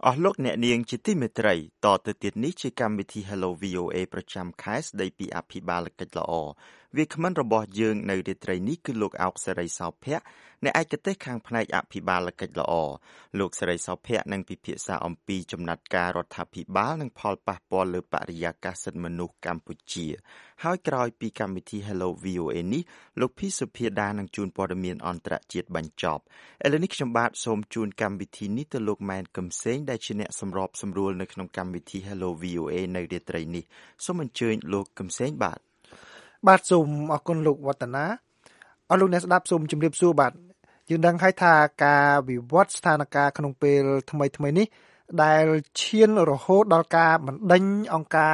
អស់លោកអ្នកនាងជាទីមេត្រីតទៅទៀតនេះជាកម្មវិធី Hello VOA ប្រចាំខែស្ដីពីអភិបាលកិច្ចល្អវាគ្មិនរបស់យើងនៅរាត្រីនេះគឺលោកអោកសេរីសោភ័ក្រអ្នកឯកទេសខាងផ្នែកអភិបាលកិច្ចល្អលោកសេរីសោភ័ក្រនឹងពិភាក្សាអំពីចំណាត់ការរដ្ឋាភិបាលនិងផលប៉ះពាល់លើបរិយាកាសសិទ្ធិមនុស្សកម្ពុជាហើយក្រោយពីកម្មវិធី Hello VOA នេះលោកភីសុភាដានឹងជួនព័ត៌មានអន្តរជាតិបញ្ចប់ឥឡូវនេះខ្ញុំបាទសូមជូនកម្មវិធីនេះទៅលោកម៉ែនកឹមសេងដែលជាអ្នកសម្របសម្រួលនៅក្នុងកម្មវិធី Hello VOA នៅរាត្រីនេះសូមអញ្ជើញលោកកឹមសេងបាទសូមអរគុណលោកវឌ្ឍនាអរលោកអ្នកស្ដាប់សូមជម្រាបសួរបាទយើងដឹងហើយថាការវិវត្តស្ថានភាពក្នុងពេលថ្មីនេះដែលឈានរហូតដល់ការបណ្ដេញអង្គការ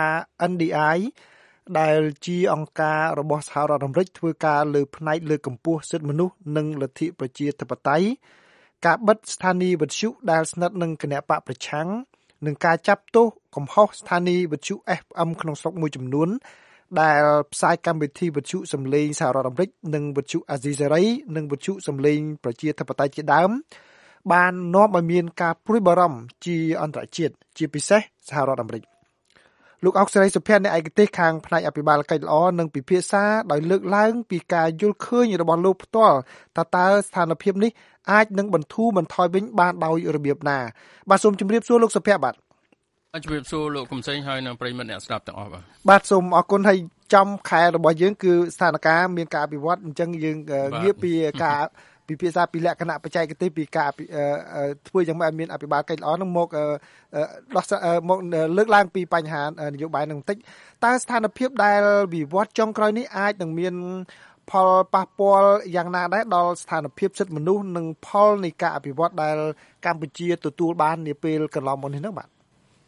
NDI ដែលជាអង្គការរបស់សហរដ្ឋអាមេរិកធ្វើការលើផ្នែកលើកកម្ពស់សិទ្ធិមនុស្សនិងលទ្ធិប្រជាធិបតេយ្យការបិទស្ថានីយ៍វិទ្យុដែលស្និទ្ធនឹងគណបកប្រឆាំងនិងការចាប់ទោសកំហុសស្ថានីយ៍វិទ្យុ FM ក្នុងស្រុកមួយចំនួនដែលផ្សាយកម្មវិធីវិទ្យុសម្លេងសហរដ្ឋអាមេរិកនិងវិទ្យុអាស៊ីសេរីនិងវិទ្យុសម្លេងប្រជាធិបតេយ្យជាដើមបាននាំឲ្យមានការព្រួយបារម្ភជាអន្តរជាតិជាពិសេសសហរដ្ឋអាមេរិកលោកអុកសេរីសុភ័ក្រអ្នកឯកទេសខាងផ្នែកអភិបាលកិច្ចល្អនឹងពិភាក្សាដោយលើកឡើងពីការយល់ឃើញរបស់លោកផ្ទាល់តើស្ថានភាពនេះអាចនឹងបន្ធូរបន្ថយវិញបានដោយរបៀបណាបាទសូមជម្រាបសួរលោកសុភ័ក្របាទជំរាបសួរលោកកំសែងហើយនិងប្រិយមិត្តអ្នកស្ដាប់ទាំងអស់បាទសូមអរគុណហើយចំខែរបស់យើងគឺស្ថានភាពមានការអភិវឌ្ឍអញ្ចឹងយើងងាកពីការពិភាក្សាពីលក្ខណៈបច្ចេកទេសពីការធ្វើយ៉ាងម៉េចឲ្យមានអភិបាលកិច្ចល្អនឹងមកលើកឡើងពីបញ្ហានយោបាយនឹងបន្តិចតើស្ថានភាពដែលវិវត្តចុងក្រោយនេះអាចនឹងមានផលប៉ះពាល់យ៉ាងណាដែរដល់ស្ថានភាពសិទ្ធិមនុស្សនិងផលនៃការអភិវឌ្ឍដែលកម្ពុជាទទួលបាននាពេលកន្លងមកនេះហ្នឹងបាទ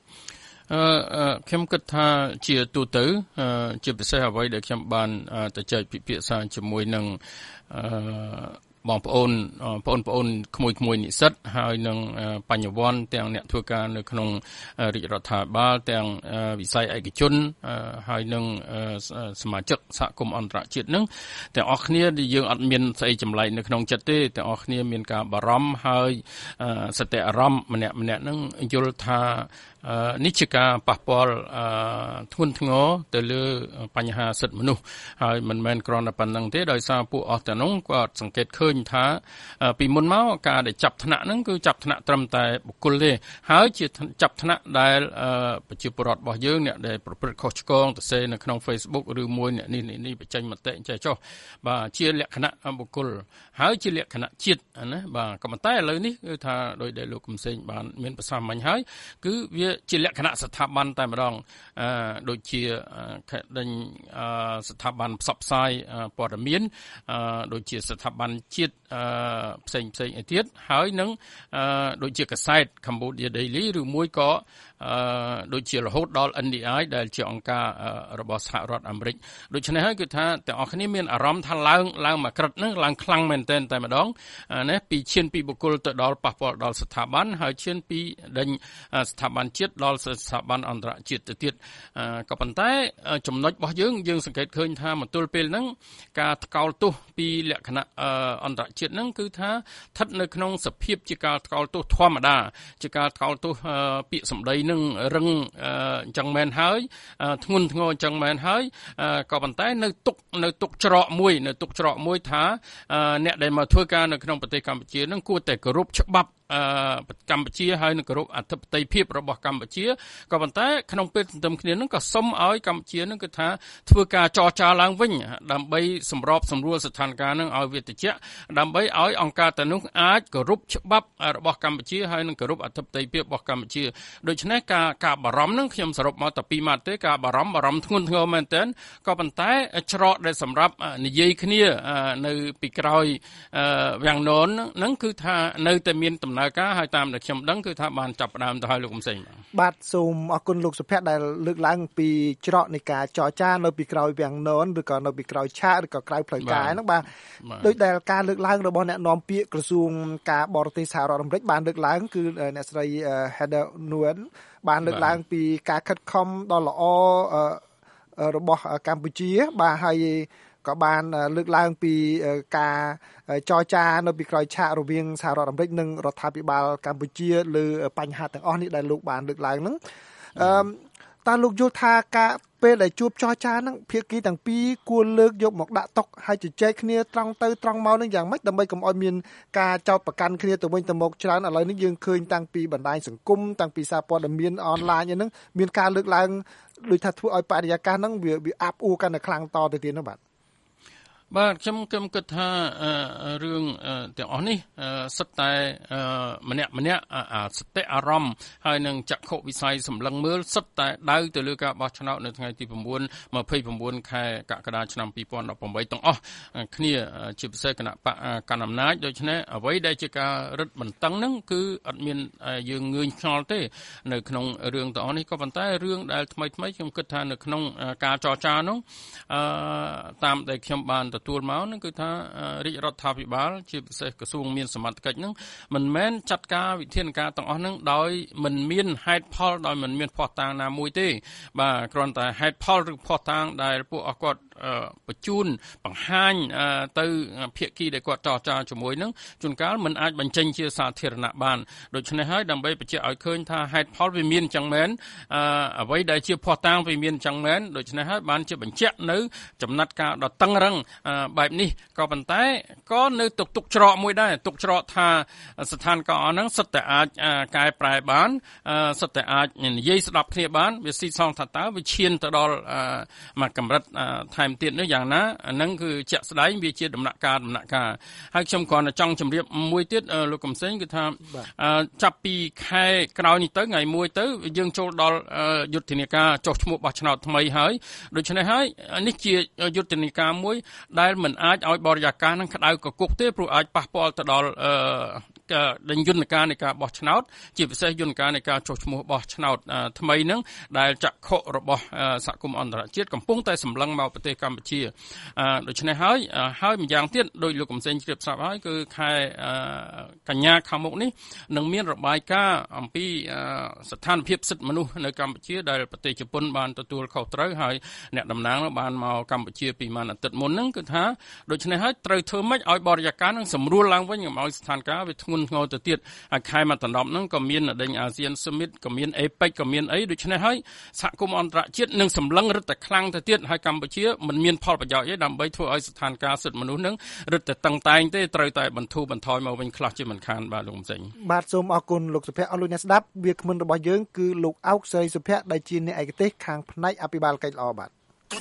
ខ្ញុំគិតថាជាទូទៅជាពិសេសអ្វីដែលខ្ញុំបានទៅចែកពិភាក្សាជាមួយនឹងបងប្អូនក្មួយនិស្សិតហើយនឹងបញ្ញវន្តទាំងអ្នកធ្វើការនៅក្នុងរាជរដ្ឋាភិបាលទាំងវិស័យឯកជនហើយនឹងសមាជិកសហគមន៍អន្តរជាតិនឹងទាំងអស់គ្នាយើងអត់មានស្អីចម្លែកនៅក្នុងចិត្តទេទាំងអស់គ្នាមានការបារម្ភហើយសតិអារម្មណ៍ម្នាក់នឹងយល់ថានេះជាការប៉ះពាល់ធ្ងន់ធ្ងរទៅលើបញ្ហាសិទ្ធិមនុស្សហើយមិនមែនគ្រាន់តែប៉ុណ្្នឹងទេដោយសារពួកអស់ទាំងនោះគាត់សង្កេតឃើញថាពីមុនមកការដែលចាប់ថ្នាក់ហ្នឹងគឺចាប់ថ្នាក់ត្រឹមតែបុគ្គលទេហើយជាចាប់ថ្នាក់ដែលប្រជាពលរដ្ឋរបស់យើងអ្នកដែលប្រព្រឹត្តខុសឆ្គងទៅសេនៅក្នុង Facebook ឬមួយអ្នកនេះបញ្ចេញមតិចេះចុះបាទជាលក្ខណៈបុគ្គលហើយជាលក្ខណៈជាតិណាបាទក៏ប៉ុន្តែឥឡូវនេះគឺថាដោយដែលលោកកំសែងបានមានប្រសាសន៍មិញហើយគឺវាជាលក្ខណៈស្ថាប័នតែម្ដងដូចជាដេញស្ថាប័នផ្សព្វផ្សាយព័ត៌មានដូចជាស្ថាប័នជាតិផ្សេងឯទៀតហើយនឹងដូចជាកាសែត Cambodia Daily ឬមួយក៏ដូចជារហូតដល់ NDI ដែលជាអង្គការរបស់សហរដ្ឋអាមេរិកដូច្នេះហើយគឺថាទាំងអស់គ្នាមានអារម្មណ៍ថាឡើងមកក្រិតហ្នឹងឡើងខ្លាំងមែនទែនតែម្ដងណាពីឈានពីបុគ្គលទៅដល់ប៉ះពាល់ដល់ស្ថាប័នហើយឈានពីដេញស្ថាប័នជាតិដល់ស្ថាប័នអន្តរជាតិទៅទៀតក៏ប៉ុន្តែចំណុចរបស់យើងសង្កេតឃើញថាមកទល់ពេលហ្នឹងការថ្កោលទោសពីលក្ខណៈអន្តរជាតិហ្នឹងគឺថាស្ថិតនៅក្នុងសភាពជាការថ្កោលទោសធម្មតាជាការថ្កោលទោសពាក្យសម្ដីនឹងរឹងអញ្ចឹងមែនហើយធ្ងន់ធ្ងរអញ្ចឹងមែនហើយក៏ប៉ុន្តែនៅទុកច្រកមួយថាអ្នកដែលមកធ្វើការនៅក្នុងប្រទេសកម្ពុជានឹងគួរតែគោរពច្បាប់កម្ពុជាហើយនឹងគោរពអធិបតេយ្យភាពរបស់កម្ពុជាក៏ប៉ុន្តែក្នុងពេលទន្ទឹមគ្នានឹងក៏សុំឲ្យកម្ពុជានឹងគឺថាធ្វើការចរចាឡើងវិញដើម្បីសម្របសម្រួលស្ថានភាពនឹងឲ្យវាត្រជាក់ដើម្បីឲ្យអង្គការទាំងនោះអាចគោរពច្បាប់របស់កម្ពុជាហើយនឹងគោរពអធិបតេយ្យភាពរបស់កម្ពុជាដូច្នេះការបារម្ភនឹងខ្ញុំសរុបមកតែពីរម៉ាត់ទេការបារម្ភធ្ងន់ធ្ងរមែនទែនក៏ប៉ុន្តែច្រកដែលសម្រាប់និយាយគ្នានៅពីក្រោយវាំងនននឹងគឺថានៅតែមានដំណើរការហើយតាមដែលខ្ញុំដឹងគឺថាបានចាប់ផ្ដើមទៅហើយលោកកំសែងបាទសូមអរគុណលោកសុភ័ក្រដែលលើកឡើងពីច្រកនៃការចរចានៅពីក្រោយវាំងននឬក៏នៅពីក្រោយឆាកឬក៏ក្រៅផ្លូវការហ្នឹងបាទដោយដែលការលើកឡើងរបស់អ្នកនាំពាក្យក្រសួងការបរទេសសហរដ្ឋអាមេរិកបានលើកឡើងគឺអ្នកស្រី Heather Nauert បានលើកឡើងពីការខិតខំដ៏ល្អរបស់កម្ពុជាបាទហើយក៏បានលើកឡើងពីការចរចានៅពីក្រោយឆាករវាងសហរដ្ឋអាមេរិកនិងរដ្ឋាភិបាលកម្ពុជាលើបញ្ហាទាំងអស់នេះដែលលោកបានលើកឡើងហ្នឹងតើលោកយល់ថាការពេលដែលជួបចរចាហ្នឹងភាគីទាំងពីរគួរលើកយកមកដាក់តុហើយជជែកគ្នាត្រង់ទៅត្រង់មកនឹងយ៉ាងម៉េចដើម្បីកុំឲ្យមានការចោទប្រកាន់គ្នាទៅវិញទៅមកច្រើនឥឡូវនេះយើងឃើញតាំងពីបណ្ដាញសង្គមតាំងពីសារព័ត៌មានអនឡាញហ្នឹងមានការលើកឡើងដូចថាធ្វើឲ្យបរិយាកាសហ្នឹងវាអាប់អួរកាន់តែខ្លាំងតទៅទៀតនោះបាទខ្ញុំគិតថារឿងទាំងអស់នេះសិតតែម្នាក់សតិអារម្មណ៍ហើយនឹងចក្ខុវិស័យសម្លឹងមើលសិតតែដៅទៅលើការបោះឆ្នោតនៅថ្ងៃទី29 ខែកក្កដាឆ្នាំ2018ទាំងអស់គ្នាជាពិសេសគណៈបកកណ្ដាលអំណាចដូច្នេះអ្វីដែលជាការរឹតបន្តឹងហ្នឹងគឺអត់មានយើងងឿងឆ្ងល់ទេនៅក្នុងរឿងទាំងអស់នេះក៏ប៉ុន្តែរឿងដែលថ្មីខ្ញុំគិតថានៅក្នុងការចរចានោះតាមដែលខ្ញុំបានទទួលមកហ្នឹងគឺថារាជរដ្ឋាភិបាលជាពិសេសក្រសួងមានសមត្ថកិច្ចហ្នឹងមិនមែនចាត់ការវិធានការទាំងអស់ហ្នឹងដោយមិនមានហេតុផលដោយមិនមានភស្តុតាងណាមួយទេបាទគ្រាន់តែហេតុផលឬភស្តុតាងដែលពួកអគាត់បញ្ជូនបង្ហាញទៅភាគីដែលគាត់ចរចាជាមួយនឹងជួនកាលមិនអាចបញ្ចេញជាសាធារណៈបានដូច្នេះហើយដើម្បីបញ្ជាក់ឲ្យឃើញថាហេតុផលវាមានចឹងមែនអ្វីដែលជាភស្តុតាងវាមានចឹងមែនដូច្នេះហើយបានជាបញ្ជាក់នៅចំណាត់ការដ៏តឹងរ៉ឹងបែបនេះក៏ប៉ុន្តែក៏នៅទុកច្រកមួយដែរទុកច្រកថាស្ថានភាពហ្នឹងសិតតែអាចកែប្រែបានសិតតែអាចនិយាយស្ដាប់គ្នាបានវាស៊ីសងថាតើវាឈានទៅដល់មួយកម្រិតថែមទៀតនោះយ៉ាងណាអាហ្នឹងគឺជាក់ស្ដែងវាជាដំណាក់កាលហើយខ្ញុំគ្រាន់តែចង់ជម្រាបមួយទៀតលោកកំសែងគឺថាចាប់ពីខែក្រោយនេះទៅថ្ងៃ1ទៅយើងចូលដល់យុទ្ធនាការចុះឈ្មោះបោះឆ្នោតថ្មីហើយដូច្នេះហើយនេះជាយុទ្ធនាការមួយដែលមិនអាចឲ្យបរិយាកាសនឹងក្តៅកគុកទេព្រោះអាចប៉ះពាល់ទៅដល់យន្តការនៃការបោះឆ្នោតជាពិសេសយន្តការនៃការចុះឈ្មោះបោះឆ្នោតថ្មីហ្នឹងដែលចក្ខុរបស់សហគមន៍អន្តរជាតិកំពុងតែសម្លឹងមកប្រទេសកម្ពុជាដូច្នេះហើយម្យ៉ាងទៀតដោយលោកកំសែងជ្រាបស្រាប់ហើយគឺខែកញ្ញាខាងមុខនេះនឹងមានរបាយការណ៍អំពីស្ថានភាពសិទ្ធិមនុស្សនៅកម្ពុជាដែលប្រទេសជប៉ុនបានទទួលខុសត្រូវហើយអ្នកតំណាងបានមកកម្ពុជាពីមួយអាទិត្យមុនហ្នឹងគឺថាដូច្នេះហើយត្រូវធ្វើម៉េចឲ្យបរិយាកាសនឹងសម្រួលឡើងវិញកុំឲ្យស្ថានភាពវាធ្ងន់ធ្ងរទៅទៀតហើយខែមកដណ្ដប់ហ្នឹងក៏មានដេញអាស៊ានស៊ឺមីតក៏មានអេប៉ិកក៏មានអីដូច្នេះហើយសហគមន៍អន្តរជាតិនឹងសម្លឹងរឹតតែខ្លាំងទៅទៀតហើយកម្ពុជាមិនមានផលប្រយោជន៍ទេដើម្បីធ្វើឲ្យស្ថានភាពសិទ្ធិមនុស្សនឹងរឹតតែតឹងតែងទេត្រូវតែបន្ធូរបន្ថយមកវិញខ្លះជាមិនខានបាទលោកកំសែងបាទសូមអរគុណលោកសុភ័ក្រអរលោកអ្នកស្ដាប់វាគ្មិនរបស់យើងគឺលោកអោកសេរីសុភ័ក្រដែលជាអ្នកឯកទេសខាងផ្នែកអភិបាលកិច្ចល្អបាទ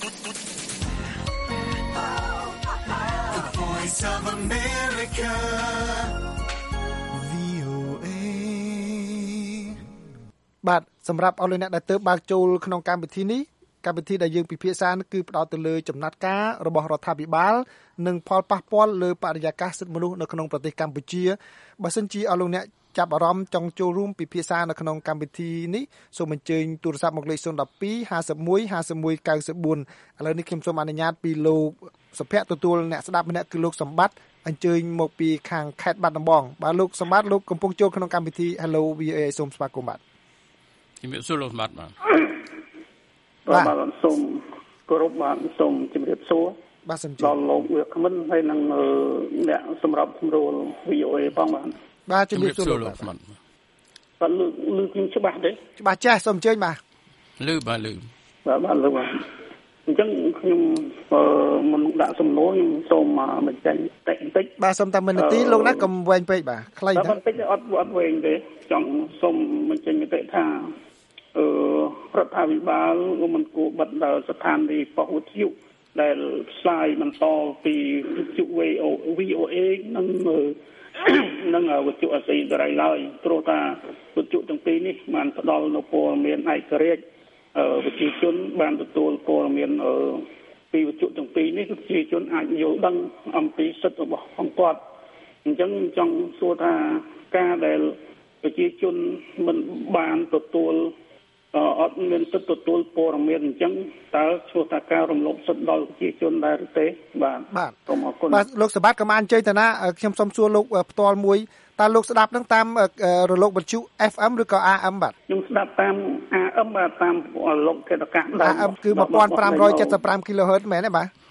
បាទសម្រាប់អស់លោកអ្នកដែលទើបបើកចូលក្នុងកម្មវិធីនេះកម្មវិធីដែលយើងពិភាក្សាគឺផ្ដោតទៅលើចំណាត់ការរបស់រដ្ឋាភិបាលនិងផលប៉ះពាល់លើបរិយាកាសសិទ្ធិមនុស្សនៅក្នុងប្រទេសកម្ពុជាបើសិនជាអស់លោកអ្នកចាប់អារម្មណ៍ចង់ចូលរួមពិភាក្សានៅក្នុងកម្មវិធីនេះសូមអញ្ជើញទូរស័ព្ទមកលេខ012 51 51 94ឥឡូវនេះខ្ញុំសូមអនុញ្ញាតពីលោកសុភ័ក្រទទួលអ្នកស្ដាប់ម្នាក់គឺលោកសម្បត្តិអញ្ជើញមកពីខាងខេត្តបាត់ដំបងបាទលោកសម្បត្តិលោកកំពុងចូលក្នុងកម្មវិធី Hello VOA សូមស្វាគមន៍បាទជំរាបសួរលោកសម្បត្តិបាទសូមគោរពបាទសូមជំរាបសួរបាទសូមដល់លោកវាគ្មិនហើយនឹងអ្នកសម្រាប់ស្រួល VOA ផងបាទជំរាបសួរលោកបាទលឺខ្ញុំច្បាស់ទេច្បាស់ចាស់សូមអញ្ជើញបាទលឺបាទលឺបាទលឺបាទអញ្ចឹងខ្ញុំមិនដាក់សំណួរខ្ញុំសូមបញ្ចេញបន្តិចបាទសូមតែ1នាទីលោកណាកុំវែងពេកបាទខ្លីណាបន្តិចអត់វែងទេចង់សូមបញ្ចេញមតិថារដ្ឋាភិបាលមិនគួរបិទដល់ស្ថានីយ៍ប៉ុស្តិ៍វិទ្យុដែលផ្សាយបន្តពីវិទ្យុ VOA និងវិទ្យុអាស៊ីសេរីឡើយព្រោះថាវិទ្យុទាំងពីរនេះបានផ្ដល់នូវព័ត៌មានឯករាជ្យប្រជាជនបានទទួលព័ត៌មានពីវិទ្យុទាំងពីរនេះប្រជាជនអាចយល់ដឹងអំពីសិទ្ធិរបស់គាត់អញ្ចឹងចង់សួរថាការដែលប្រជាជនមិនបានទទួលអត់មានសិទ្ធិទទួលព័ត៌មានអញ្ចឹងតើឈ្មោះថាការរំលោភសិទ្ធិដល់ប្រជាជនដែរឬទេបាទសូមអរគុណបាទលោកសម្បត្តិក៏បានអញ្ជើញទៅណាខ្ញុំសូមសួរលោកផ្ទាល់មួយតើលោកស្ដាប់នឹងតាមរលកវិទ្យុ FM ឬក៏ AM បាទខ្ញុំស្ដាប់តាម AM បាទតាមរលកធាតុអាកាសដែរ AM គឺ 1575 kHz មែនទេបាទ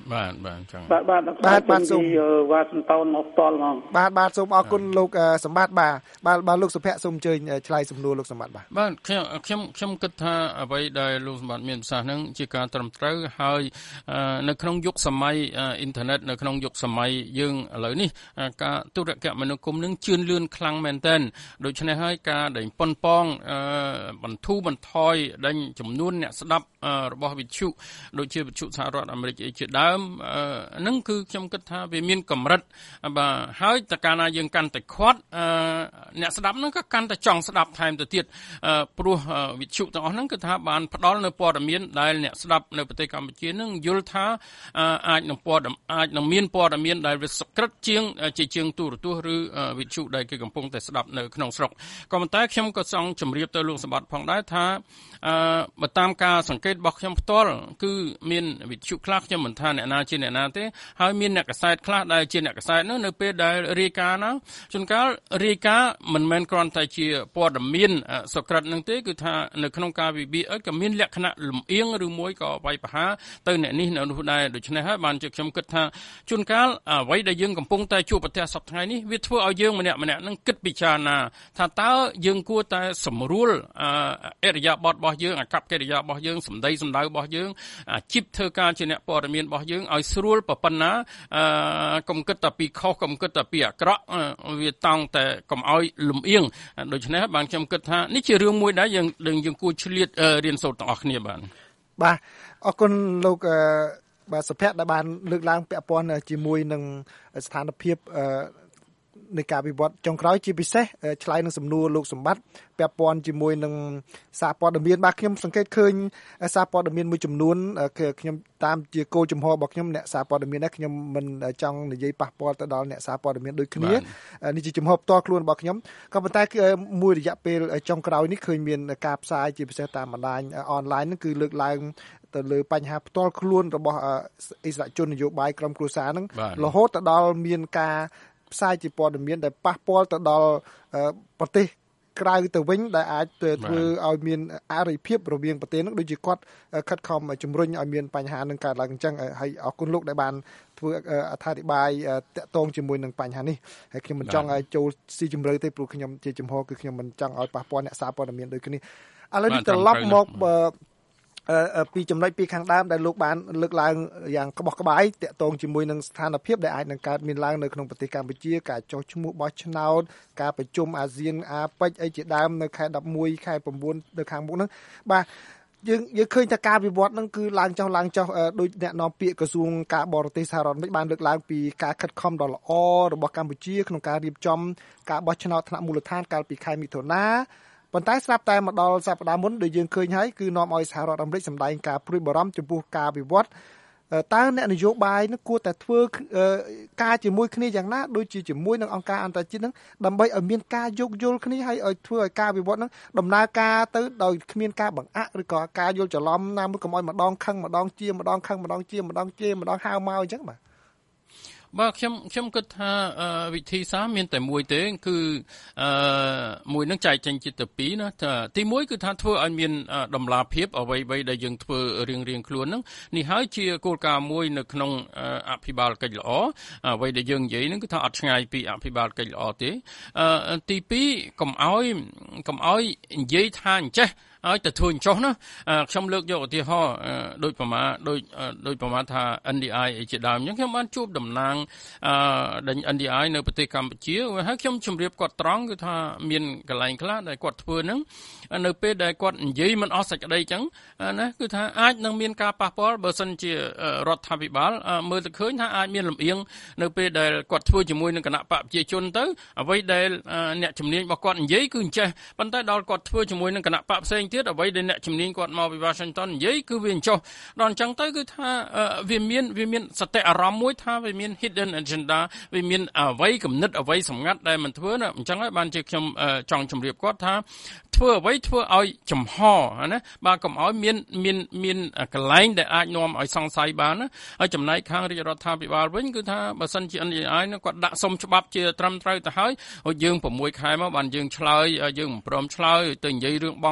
បាទចឹងបាទសូមវ៉ាស៊ីនតោនមកតល់ហ្មងបាទសូមអរគុណលោកសម្បត្តិបាទលោកសុភ័ក្រសូមអញ្ជើញឆ្លើយសំណួរលោកសម្បត្តិបាទខ្ញុំគិតថាអ្វីដែលលោកសម្បត្តិមានប្រសាសន៍ហ្នឹងជាការត្រឹមត្រូវហើយនៅក្នុងយុគសម័យអ៊ីនធឺណិតនៅក្នុងយុគសម័យយើងឥឡូវនេះការទូរគមនាគមន៍នឹងជឿនលឿនខ្លាំងមែនទែនដូច្នេះហើយការដែលប៉ុនប៉ងបន្ធូរបន្ថយដេញចំនួនអ្នកស្ដាប់របស់វិទ្យុដូចជាវិទ្យុសហរដ្ឋអាមេរិកជាដើមហ្នឹងគឺខ្ញុំគិតថាវាមានកម្រិតបាទហើយតើកាលណាយើងកាន់តែខ្វាត់អ្នកស្ដាប់ហ្នឹងក៏កាន់តែចង់ស្ដាប់ថែមទៅទៀតព្រោះវិទ្យុទាំងអស់ហ្នឹងគឺថាបានផ្ដល់នៅព័ត៌មានដែលអ្នកស្ដាប់នៅប្រទេសកម្ពុជាហ្នឹងយល់ថាអាចនឹងមានព័ត៌មានដែលវាសក្រិតជាងទូរទស្សន៍ឬវិទ្យុដែលគេកំពុងតែស្ដាប់នៅក្នុងស្រុកក៏ប៉ុន្តែខ្ញុំក៏ចង់ជម្រាបទៅលោកសម្បត្តិផងដែរថាបើតាមការសង្កេតរបស់ខ្ញុំផ្ទាល់គឺមានវិទ្យុខ្លះខ្ញុំមិនថាអ្នកណាជាអ្នកណាទេហើយមានអ្នកកាសែតខ្លះដែលជាអ្នកកាសែតនោះនៅពេលដែលរាយការណ៍ណាជួនកាលរាយការណ៍មិនមែនគ្រាន់តែជាព័ត៌មានសក្រិតនឹងទេគឺថានៅក្នុងការវិភាគក៏មានលក្ខណៈលំអៀងឬមួយក៏វាយប្រហារទៅអ្នកនេះនៅនោះដែរដូច្នេះហើយបានជាខ្ញុំគិតថាជួនកាលអ្វីដែលយើងកំពុងតែជួបប្រទះសប្តាហ៍ថ្ងៃនេះវាធ្វើឲ្យយើងម្នាក់ៗនឹងគិតពិចារណាថាតើយើងគួរតែសម្រួលអរិយាប័ត្ររបស់យើងអាកប្បកិរិយារបស់យើងសម្ដីសម្ដៅរបស់យើងអាជីពធ្វើការជាអ្នកព័ត៌មានរបស់យើងឲ្យស្រួលប៉ុណ្ណាកុំគិតតែពីខុសកុំគិតតែពីអាក្រក់វាតង់តែកុំឲ្យលំអៀងដូច្នេះបានខ្ញុំគិតថានេះជារឿងមួយដែលយើងគួរឆ្លៀតរៀនសូត្រទាំងអស់គ្នាបាទអរគុណលោកបាទសុភ័ក្រដែលបានលើកឡើងពាក់ព័ន្ធជាមួយនឹងស្ថានភាពនៃការវិវត្តចុងក្រោយជាពិសេសឆ្លើយនឹងសំណួរលោកសម្បត្តិពាក់ព័ន្ធជាមួយនឹងសារព័ត៌មានបាទខ្ញុំសង្កេតឃើញសារព័ត៌មានមួយចំនួនខ្ញុំតាមជាគោលជំហររបស់ខ្ញុំអ្នកសារព័ត៌មាននេះខ្ញុំមិនចង់និយាយប៉ះពាល់ទៅដល់អ្នកសារព័ត៌មានដូចគ្នានេះជាជំហរផ្ទាល់ខ្លួនរបស់ខ្ញុំក៏ប៉ុន្តែមួយរយៈពេលចុងក្រោយនេះឃើញមានការផ្សាយជាពិសេសតាមបណ្ដាញអនឡាញហ្នឹងគឺលើកឡើងទៅលើបញ្ហាផ្ទាល់ខ្លួនរបស់អិសរាជជននយោបាយក្រុមគ្រួសារហ្នឹងរហូតទៅដល់មានការផ្សាយជាព័ត៌មានដែលប៉ះពាល់ទៅដល់ប្រទេសក្រៅទៅវិញដែលអាចធ្វើឲ្យមានអរិយភាពរវាងប្រទេសនឹងដូចជាគាត់ខិតខំជំរុញឲ្យមានបញ្ហានឹងកើតឡើងអញ្ចឹងហើយអរគុណលោកដែលបានធ្វើអត្ថាធិប្បាយតាក់ទងជាមួយនឹងបញ្ហានេះហើយខ្ញុំមិនចង់ឲ្យចូលស៊ីជម្រៅទេព្រោះខ្ញុំជាចំហគឺខ្ញុំមិនចង់ឲ្យប៉ះពាល់អ្នកសារព័ត៌មានដូចគ្នាឥឡូវនេះត្រឡប់មកពីចំណុចពីខាងដើមដែលលោកបានលើកឡើងយ៉ាងក្បោះក្បាយតាក់ទងជាមួយនឹងស្ថានភាពដែលអាចនឹងកើតមានឡើងនៅក្នុងប្រទេសកម្ពុជាការចុះឈ្មោះបោះឆ្នោតការប្រជុំអាស៊ានអាប៉ិចអីជាដើមនៅខែ11ខែ9នៅខាងមុខហ្នឹងបាទយើងឃើញថាការវិវត្តហ្នឹងគឺឡើងចុះដោយអ្នកនាំពាក្យក្រសួងការបរទេសសហរដ្ឋអាមេរិកបានលើកឡើងពីការខិតខំដ៏ល្អរបស់កម្ពុជាក្នុងការរៀបចំការបោះឆ្នោតថ្នាក់មូលដ្ឋានកាលពីខែមិថុនាប៉ុន្តែស្រាប់តែមកដល់សប្តាហ៍មុនដែលយើងឃើញហើយគឺនាំឲ្យសហរដ្ឋអាមេរិកសម្ដែងការព្រួយបារម្ភចំពោះការវិវត្តតើអ្នកនយោបាយនឹងគួរតែធ្វើការជាមួយគ្នាយ៉ាងណាដូចជាជាមួយនឹងអង្គការអន្តរជាតិនឹងដើម្បីឲ្យមានការយោគយល់គ្នាហើយឲ្យធ្វើឲ្យការវិវត្តនឹងដំណើរការទៅដោយគ្មានការបង្អាក់ឬក៏ការយល់ច្រឡំណាមួយកុំឲ្យម្ដងខឹងម្ដងជាម្ដងខឹងម្ដងជាម្ដងជេរម្ដងហៅមកអញ្ចឹងបាទខ្ញុំគិតថាវិធីសាស្ត្រមានតែមួយទេគឺមួយនឹងចែកចេញជាទៅពីរណាទីមួយគឺថាធ្វើឲ្យមានតម្លាភាពអ្វីដែលយើងធ្វើរៀងខ្លួនហ្នឹងនេះហើយជាគោលការណ៍មួយនៅក្នុងអភិបាលកិច្ចល្អអ្វីដែលយើងនិយាយហ្នឹងគឺថាអត់ឆ្ងាយពីអភិបាលកិច្ចល្អទេទីពីរកុំឲ្យនិយាយថាអញ្ចេះឲ្យទៅធ្វើចុះណាខ្ញុំលើកយកឧទាហរណ៍ដូចប្រមាណថា NDI ជាដើមអញ្ចឹងខ្ញុំបានជួបតំណាងដេញ NDI នៅប្រទេសកម្ពុជាហើយខ្ញុំជម្រាបគាត់ត្រង់គឺថាមានកន្លែងខ្លះដែលគាត់ធ្វើហ្នឹងនៅពេលដែលគាត់និយាយមិនអស់សេចក្តីអញ្ចឹងណាគឺថាអាចនឹងមានការប៉ះពាល់បើសិនជារដ្ឋាភិបាលមើលទៅឃើញថាអាចមានលំអៀងនៅពេលដែលគាត់ធ្វើជាមួយនឹងគណៈបកប្រជាជនទៅអ្វីដែលអ្នកជំនាញរបស់គាត់និយាយគឺអញ្ចេះប៉ុន្តែដល់គាត់ធ្វើជាមួយនឹងគណៈបកផ្សេងទៀតអ្វីដែលអ្នកជំនាញគាត់មកពី Washington និយាយគឺវាអញ្ចោះដល់អញ្ចឹងទៅគឺថាវាមានសតិអារម្មណ៍មួយថាវាមាន hidden agenda វាមានអ្វីគំនិតអ្វីសម្ងាត់ដែលមិនធ្វើណាអញ្ចឹងហើយបានជាខ្ញុំចង់ជម្រាបគាត់ថាធ្វើអ្វីធ្វើឲ្យចំហណាបាទកុំឲ្យមានកន្លែងដែលអាចនាំឲ្យសង្ស័យបានណាហើយចំណែកខាងរាជរដ្ឋាភិបាលវិញគឺថាបើសិនជា NDI គាត់ដាក់សុំច្បាប់ជាត្រឹមត្រូវទៅហើយយើង6ខែមកបានយើងឆ្លើយយើងមិនព្រមឆ្លើយទៅនិយាយរឿងបងពុន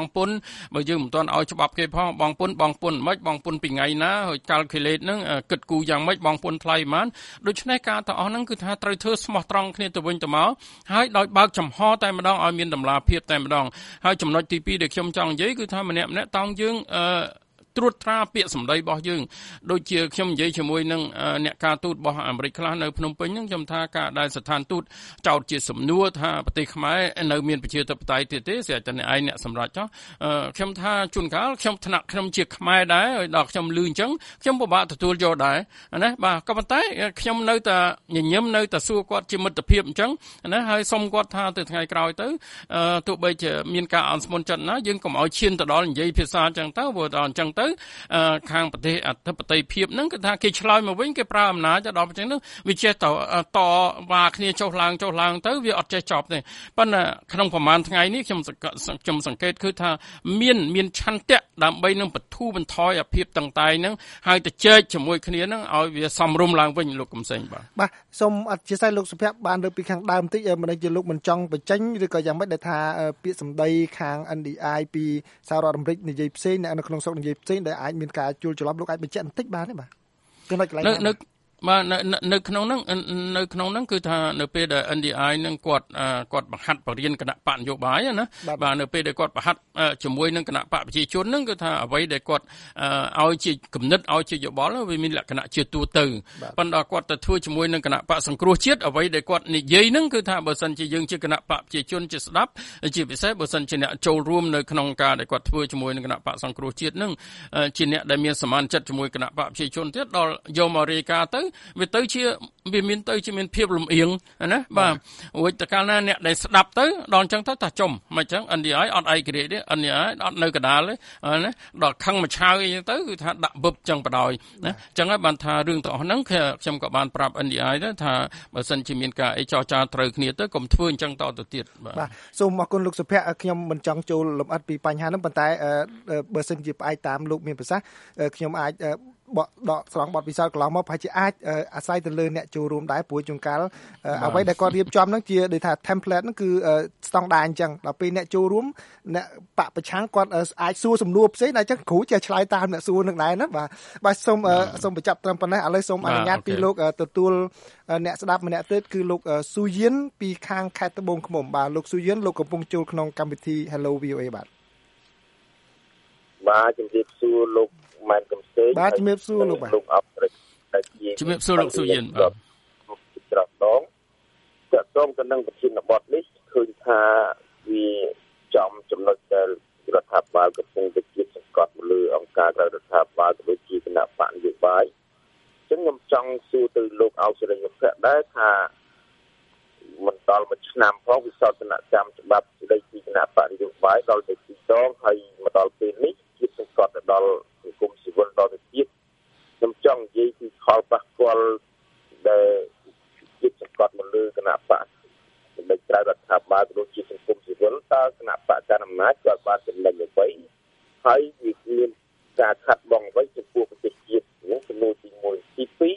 បើយើងមិនទាន់ឲ្យច្បាប់គេផងបងពុនមិនបងពុនពីថ្ងៃណាហើយ calculate ហ្នឹងគិតគូរយ៉ាងម៉េចបងពុនថ្លៃប៉ុន្មានដូច្នេះការទាំងអស់ហ្នឹងគឺថាត្រូវធ្វើស្មោះត្រង់គ្នាទៅវិញទៅមកហើយដោយបើកចំហតែម្ដងឲ្យមានតម្លាភាពតែម្ដងហើយចំណុចទី2ដែលខ្ញុំចង់និយាយគឺថាម្នាក់តង់យើងត្រួតត្រាពាក្យសម្ដីរបស់យើងដូចជាខ្ញុំនិយាយជាមួយនឹងអ្នកការទូតរបស់អាមេរិកខ្លះនៅភ្នំពេញហ្នឹងខ្ញុំថាការដែលស្ថានទូតចោទជាសំណួរថាប្រទេសខ្មែរនៅមានប្រជាធិបតេយ្យទៀតទេស្រាប់តែអ្នកឯងអ្នកសម្រាប់ចោះខ្ញុំថាជួនកាលខ្ញុំថ្នាក់ខ្ញុំជាខ្មែរដែរហើយដល់ខ្ញុំលឺអញ្ចឹងខ្ញុំពិបាកទទួលយកដែរណាបាទក៏ប៉ុន្តែខ្ញុំនៅតែញញឹមនៅតែសួរគាត់ជាមិត្តភាពអញ្ចឹងណាហើយសុំគាត់ថាទៅថ្ងៃក្រោយទៅទោះបីជាមានការអន់ស្មុនចិត្តណាយើងកុំឲ្យឈានទៅដល់និយាយភាសាអញ្ចឹងទៅព្រោះដល់អញ្ចឹងទៅខាងប្រទេសអធិបតេយ្យភាពហ្នឹងគឺថាគេឆ្លើយមកវិញគេប្រើអំណាចដល់អញ្ចឹងទៅវាចេះតវ៉ាគ្នាចុះឡើងទៅវាអត់ចេះចប់ទេប៉ុន្តែក្នុងប្រហែលថ្ងៃនេះខ្ញុំសង្កេតគឺថាមានឆន្ទៈដើម្បីនឹងបន្ធូរបន្ថយអាភាពតឹងតែងហ្នឹងហើយទៅជែកជាមួយគ្នាហ្នឹងឲ្យវាសមរម្យឡើងវិញលោកកំសែងបាទសូមអធិស្ឋានលោកសុភ័ក្របានលើកពីខាងដើមបន្តិចមិនដឹងជាលោកមិនចង់បញ្ចេញឬក៏យ៉ាងម៉េចដែលថាពាក្យសម្ដីខាង NDI ពីសហរដ្ឋអាមេរិកនិយាយផ្សេងនៅក្នុងស្រុកនិយាយផ្សេងដែលអាចមានការជួលច្រឡំលោកអាចបញ្ជាក់បន្តិចបានទេបាទចំណុចកន្លែងនៅក្នុងហ្នឹងគឺថានៅពេលដែល NDI នឹងគាត់បង្ហាត់បរិញ្ញាគណៈបកនយោបាយណាបាទនៅពេលដែលគាត់បង្ហាត់ជាមួយនឹងគណៈបកប្រជាជនហ្នឹងគឺថាអ្វីដែលគាត់ឲ្យជាគំនិតឲ្យជាយោបល់វាមានលក្ខណៈជាទូទៅប៉ុន្តែគាត់ទៅធ្វើជាមួយនឹងគណៈបកសង្គ្រោះជាតិអ្វីដែលគាត់និយាយហ្នឹងគឺថាបើសិនជាយើងជាគណៈបកប្រជាជនជាស្ដាប់ជាពិសេសបើសិនជាអ្នកចូលរួមនៅក្នុងការដែលគាត់ធ្វើជាមួយនឹងគណៈបកសង្គ្រោះជាតិហ្នឹងជាអ្នកដែលមានសមានចិត្តជាមួយគណៈបកប្រជាជនទៀតដល់យកមករាយការណ៍ទៅវាមានភាពលំអៀងណាបាទរួចតកាលណាអ្នកដែលស្ដាប់ទៅដល់អញ្ចឹងទៅថាចំមិនអញ្ចឹង NDI អត់ឯករាជ្យទេ NDI អត់នៅកណ្ដាលទេណាដល់ខឹងមួយឆាវអីចឹងទៅគឺថាដាក់វឹបចឹងបដ ாய் ណាអញ្ចឹងហើយបានថារឿងទាំងអស់ហ្នឹងខ្ញុំក៏បានប្រាប់ NDI ទៅថាបើសិនជាមានការអីចរចាត្រូវគ្នាទៅកុំធ្វើអញ្ចឹងតទៅទៀតបាទសូមអរគុណលោកសុភ័ក្រខ្ញុំមិនចង់ចូលលម្អិតពីបញ្ហាហ្នឹងប៉ុន្តែបើសិនជាផ្អែកតាមលោកមានប្រសាសន៍ខ្ញុំអាចដកស្រង់បទពិសោធន៍កន្លងមកប្រហែលជាអាចអាស្រ័យទៅលើអ្នកចូលរួមដែរព្រោះជួនកាលអ្វីដែលគាត់រៀបចំហ្នឹងជាដូចថា template ហ្នឹងគឺស្តង់ដារអញ្ចឹងដល់ពេលអ្នកចូលរួមអ្នកបកប្រឆាំងគាត់អាចសួរសំណួរផ្សេងតែអញ្ចឹងគ្រូចេះឆ្លើយតាមអ្នកសួរនឹងដែរណាបាទសូមបញ្ចប់ត្រឹមប៉ុណ្ណេះឥឡូវសូមអនុញ្ញាតពីលោកទទួលអ្នកស្ដាប់ម្នាក់ទៀតគឺលោកស៊ូយៀនពីខាងខេត្តត្បូងឃ្មុំបាទលោកស៊ូយៀនលោកកំពុងចូលក្នុងកម្មវិធី Hello VOA បាទជំរាបសួរលោកម៉ែនកំសែងបាទជំរាបសួរលោកបាទលោកអបរិទ្ធតែជាជំរាបសួរលោកស៊ូយៀនបាទច្រកដងតើសូមទៅនឹងប្រធានបទនេះឃើញថាវាចំចំណុចដែលរដ្ឋាភិបាលកំពុងតែជៀបសង្កត់មកលើអង្គការក្រៅរដ្ឋាភិបាលក៏ដូចជាគណៈបកនយោបាយអញ្ចឹងខ្ញុំចង់សួរទៅលោកអោសេរីវភ័ក្រដែរថាមិនដល់មួយឆ្នាំផងវិសោធនកម្មច្បាប់ស្តីពីគណៈបកនយោបាយដល់ទៅទីដងហើយមកដល់ពេលនេះជៀបសង្កត់ទៅដល់សង្គមស៊ីវិលដល់ទៅទៀតខ្ញុំចង់និយាយពីផលប៉ះពាល់ដែលជៀបសង្កត់មកលើគណៈបកដែលក្រៅរដ្ឋាភិបាលក៏ដូចជាសង្គមស៊ីវិលតើគណៈបកកណ្ដាលអំណាចគាត់បានចំណេញអ្វីហើយវាមានការខាត់បងអ្វីចំពោះប្រទេសជាតិនេះចំនួនទី1ទី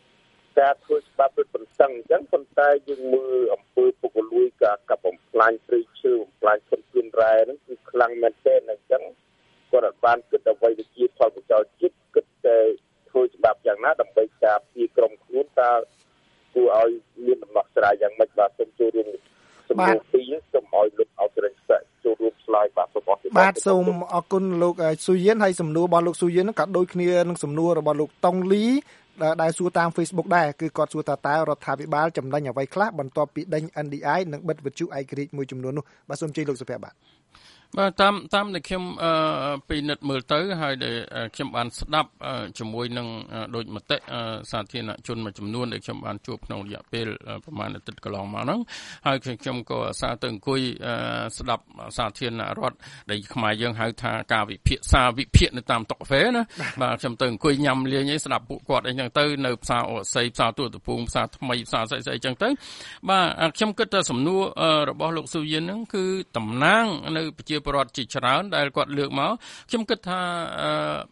2ការធ្វើច្បាប់ពិតប្រសឹងអញ្ចឹងប៉ុន្តែយើងមើលអំពើពុករលួយការកាប់បំផ្លាញព្រៃឈើបំផ្លាញធនធានរ៉ែហ្នឹងគឺខ្លាំងមែនទែនអញ្ចឹងគាត់អត់បានគិតអ្វីទៅជាផលប្រយោជន៍ជាតិគិតតែធ្វើច្បាប់យ៉ាងណាដើម្បីការពារក្រុមខ្លួនតើគួរឲ្យមានដំណោះស្រាយយ៉ាងម៉េចបាទសូមចូលរួមសំណួរពីរសូមឲ្យលោកអោសេរីចូលរួមឆ្លើយបាទបាទសូមអរគុណលោកស៊ូយៀនហើយសំណួររបស់លោកស៊ូយៀនក៏ដូចគ្នានឹងសំណួររបស់លោកតុងលីដែលសួរតាម Facebook ដែរគឺគាត់សួរថាតើរដ្ឋាភិបាលចំណេញអ្វីខ្លះបន្ទាប់ពីដេញ NDI និងបិទវិទ្យុឯករាជ្យមួយចំនួននោះបាទសូមជ័យលោកសុភ័ក្របាទតាមដែលខ្ញុំពិនិត្យមើលទៅហើយដែលខ្ញុំបានស្ដាប់ជាមួយនឹងដូចមតិសាធារណជនមួយចំនួនដែលខ្ញុំបានជួបក្នុងរយៈពេលប្រហែលអាទិត្យកន្លងមកហ្នឹងហើយខ្ញុំក៏អាសាទៅអង្គុយស្ដាប់សាធារណរដ្ឋដែលខ្មែរយើងហៅថាការវិភាគនៅតាមតុកាហ្វេណាបាទខ្ញុំទៅអង្គុយញ៉ាំលេងឯងស្ដាប់ពួកគាត់អីចឹងទៅនៅផ្សារអូស័យផ្សារទូតពងផ្សារថ្មីផ្សារស្អីចឹងទៅបាទខ្ញុំគិតថាសំណួររបស់លោកស៊ូយៀនហ្នឹងគឺតំណាងនៅប្រជាពលរដ្ឋជាច្រើនដែលគាត់លើកមកខ្ញុំគិតថា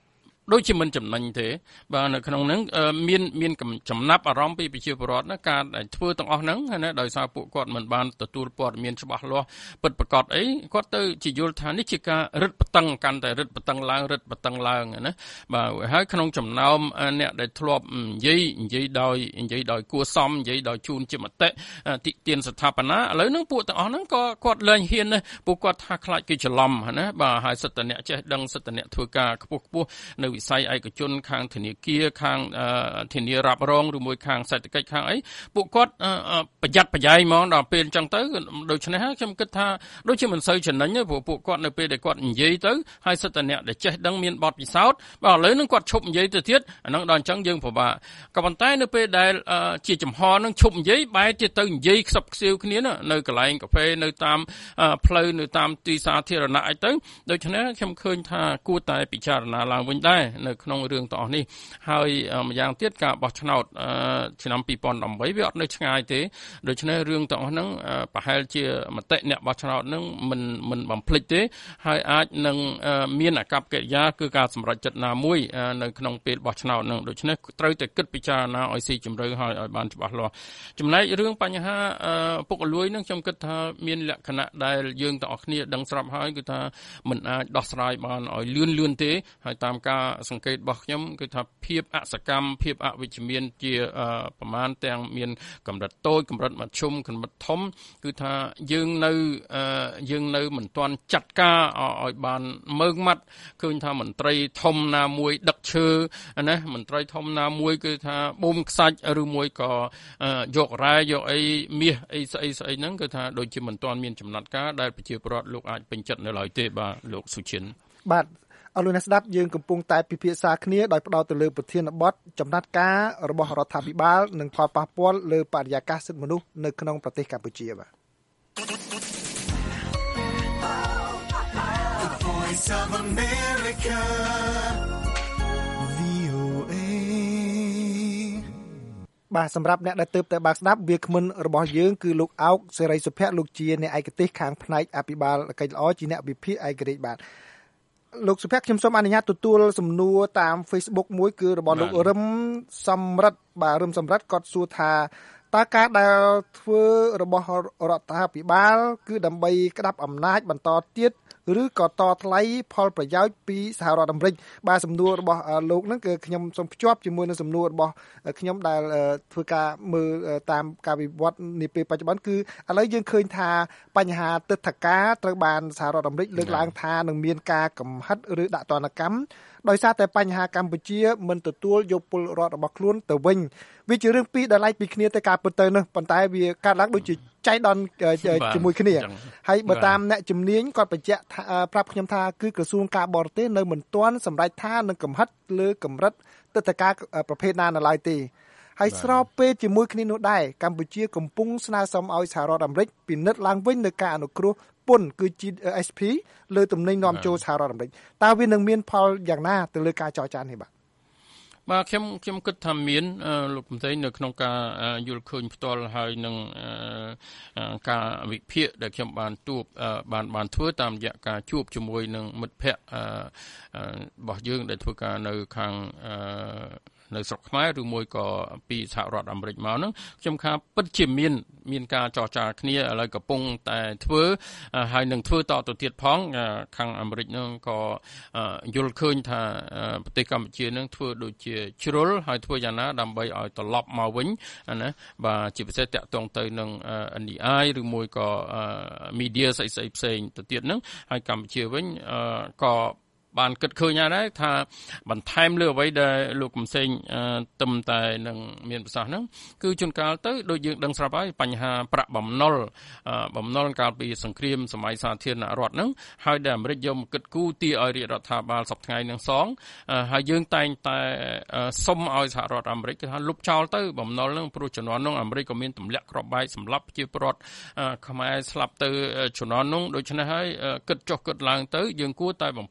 ដូចជាមិនចំណេញទេបាទនៅក្នុងហ្នឹងមានចំណាប់អារម្មណ៍ពីប្រជាពលរដ្ឋណាការធ្វើទាំងអស់ហ្នឹងណាដោយសារពួកគាត់មិនបានទទួលព័ត៌មានច្បាស់លាស់ពិតប្រាកដអីគាត់ទៅជាយល់ថានេះជាការរឹតបន្តឹងកាន់តែរឹតបន្តឹងឡើងណាបាទហើយក្នុងចំណោមអ្នកដែលធ្លាប់និយាយដោយគួរសមនិយាយដោយជូនជាមតិតិទានស្ថាបនាឥឡូវហ្នឹងពួកទាំងអស់ហ្នឹងក៏គាត់លែងហ៊ានណាពួកគាត់ថាខ្លាចគេច្រឡំណាបាទហើយសិទ្ធិអ្នកចេះដឹងសិទ្ធិអ្នកធ្វើការខ្ពស់នៅវិស័យឯកជនខាងធនាគារខាងធានារ៉ាប់រងឬមួយខាងសេដ្ឋកិច្ចខាងអីពួកគាត់ប្រយ័ត្នប្រយែងហ្មងដល់ពេលអញ្ចឹងទៅដូច្នេះខ្ញុំគិតថាដូចជាមិនសូវចំណេញទេព្រោះពួកគាត់នៅពេលដែលគាត់និយាយទៅហើយសិទ្ធិអ្នកដែលចេះដឹងមានបទពិសោធន៍បាទឥឡូវហ្នឹងគាត់ឈប់និយាយទៅទៀតអាហ្នឹងដល់អញ្ចឹងយើងពិបាកក៏ប៉ុន្តែនៅពេលដែលជាចំហហ្នឹងឈប់និយាយបែរជាទៅនិយាយខ្សឹបខ្សៀវគ្នានៅកន្លែងកាហ្វេនៅតាមផ្លូវនៅតាមទីសាធារណៈអីទៅដូច្នេះខ្ញុំឃើញថាគួរតែពិចារណាឡើងវិញដែរនៅក្នុងរឿងទាំងអស់នេះហើយម្យ៉ាងទៀតការបោះឆ្នោតឆ្នាំ2018វាអត់នៅឆ្ងាយទេដូច្នេះរឿងទាំងអស់ហ្នឹងប្រហែលជាមតិអ្នកបោះឆ្នោតហ្នឹងមិនបំភ្លេចទេហើយអាចនឹងមានអាកប្បកិរិយាគឺការសម្រេចចិត្តណាមួយនៅក្នុងពេលបោះឆ្នោតហ្នឹងដូច្នេះត្រូវតែគិតពិចារណាឲ្យស៊ីជម្រៅហើយឲ្យបានច្បាស់លាស់ចំណែករឿងបញ្ហាពុករលួយហ្នឹងខ្ញុំគិតថាមានលក្ខណៈដែលយើងទាំងអស់គ្នាដឹងស្រាប់ហើយគឺថាមិនអាចដោះស្រាយបានឲ្យលឿនទេហើយតាមការសង្កេតរបស់ខ្ញុំគឺថាភាពអសកម្មភាពអវិជ្ជមានជាប្រមាណទាំងមានកម្រិតតូចកម្រិតមធ្យមកម្រិតធំគឺថាយើងនៅមិនទាន់ចាត់ការឲ្យបានមើងម៉ាត់ឃើញថាមន្ត្រីធំណាមួយដឹកឈើណាមន្ត្រីធំណាមួយគឺថាបូមខ្សាច់ឬមួយក៏យករ៉ែយកអីមាសអីស្អីហ្នឹងគឺថាដូចជាមិនទាន់មានចំណាត់ការដែលប្រជាពលរដ្ឋលោកអាចពេញចិត្តនៅឡើយទេបាទលោកសុឈិនបាទអរលោកអ្នកស្ដាប់យើងកំពុងតែពិភាក្សាគ្នាដោយផ្ដោតទៅលើប្រធានបទចំណាត់ការរបស់រដ្ឋាភិបាលនិងផលប៉ះពាល់លើបរិយាកាសសិទ្ធិមនុស្សនៅក្នុងប្រទេសកម្ពុជាបាទបាទសម្រាប់អ្នកដែលទើបតែបើកស្ដាប់វាគ្មិនរបស់យើងគឺលោកអោកសេរីសុភ័ក្រលោកជាអ្នកឯកទេសខាងផ្នែកអភិបាលកិច្ចល្អជាអ្នកវិភាគឯករាជ្យបាទលោកសុភ័ក្រខ្ញុំសូមអនុញ្ញាតទទួលសំណួរតាម Facebook មួយគឺរបស់លោករឹមសំរិទ្ធបាទរឹមសំរិទ្ធគាត់សួរថាតើការដែលធ្វើរបស់រដ្ឋាភិបាលគឺដើម្បីក្តាប់អំណាចបន្តទៀតឬក៏តថ្លៃផលប្រយោជន៍ពីសហរដ្ឋអាមេរិកបាទសំណួររបស់លោកហ្នឹងគឺខ្ញុំសូមភ្ជាប់ជាមួយនឹងសំណួររបស់ខ្ញុំដែលធ្វើការមើលតាមការវិវត្តនាពេលបច្ចុប្បន្នគឺឥឡូវយើងឃើញថាបញ្ហាទិដ្ឋាការត្រូវបានសហរដ្ឋអាមេរិកលើកឡើងថានឹងមានការកំហិតឬដាក់ទណ្ឌកម្មដោយសារតែបញ្ហាកម្ពុជាមិនទទួលយកពលរដ្ឋរបស់ខ្លួនទៅវិញវាជារឿងពីរដែលឡែកពីគ្នាទៅការពិតទៅនោះប៉ុន្តែវាកើតឡើងដូចជាចៃដន្យជាមួយគ្នាហើយបើតាមអ្នកជំនាញគាត់បញ្ជាក់ប្រាប់ខ្ញុំថាគឺក្រសួងការបរទេសនៅមិនទាន់សម្រេចថានឹងកំហិតលើកម្រិតទិដ្ឋាការប្រភេទណានៅឡើយទេហើយស្របពេលជាមួយគ្នានោះដែរកម្ពុជាកំពុងស្នើសុំឲ្យសហរដ្ឋអាមេរិកពិនិត្យឡើងវិញនៅការអនុគ្រោះពន្ធគឺ GSP លើទំនិញនាំចូលសហរដ្ឋអាមេរិកតើវានឹងមានផលយ៉ាងណាទៅលើការចរចានេះបាទខ្ញុំគិតថាមានលោកប្រធាននៅក្នុងការយល់ឃើញផ្ទាល់ហើយនឹងការវិភាគដែលខ្ញុំបានបានធ្វើតាមរយៈការជួបជាមួយនឹងមិត្តភ័ក្តិរបស់យើងដែលធ្វើការនៅខាងនៅស្រុកខ្មែរឬមួយក៏ពីសហរដ្ឋអាមេរិកមកហ្នឹងខ្ញុំថាពិតជាមានការចរចាគ្នាឥឡូវកំពុងតែធ្វើហើយនឹងធ្វើតទៅទៀតផងខាងអាមេរិកហ្នឹងក៏យល់ឃើញថាប្រទេសកម្ពុជាហ្នឹងធ្វើដូចជាជ្រុលហើយធ្វើយ៉ាងណាដើម្បីឲ្យត្រឡប់មកវិញណាបាទជាពិសេសតាក់ទងទៅនឹង NDI ឬមួយក៏ media ផ្សេងទៅទៀតហ្នឹងហើយកម្ពុជាវិញក៏បានគិតឃើញដែរថាបន្ថែមលើអ្វីដែលលោកកំសែងទឹមតែនឹងមានប្រសាសន៍ហ្នឹងគឺជួនកាលទៅដូចយើងដឹងស្រាប់ហើយបញ្ហាប្រាក់បំណុលកាលពីសង្គ្រាមសម័យសាធារណរដ្ឋហ្នឹងហើយដែលអាមេរិកយកមកគិតគូរទាឲ្យរាជរដ្ឋាភិបាលសប្តាហ៍ថ្ងៃនឹងសងហើយយើងតែងតែសុំឲ្យសហរដ្ឋអាមេរិកគេថាលុបចោលទៅបំណុលហ្នឹងព្រោះជំនាន់នោះអាមេរិកក៏មានទម្លាក់គ្រាប់បែកសម្រាប់ប្រជាពលរដ្ឋខ្មែរស្លាប់ទៅជំនាន់នោះដូច្នេះហើយគិតចុះគិតឡើងទៅយើងគួរតែបំភ្លេចចោល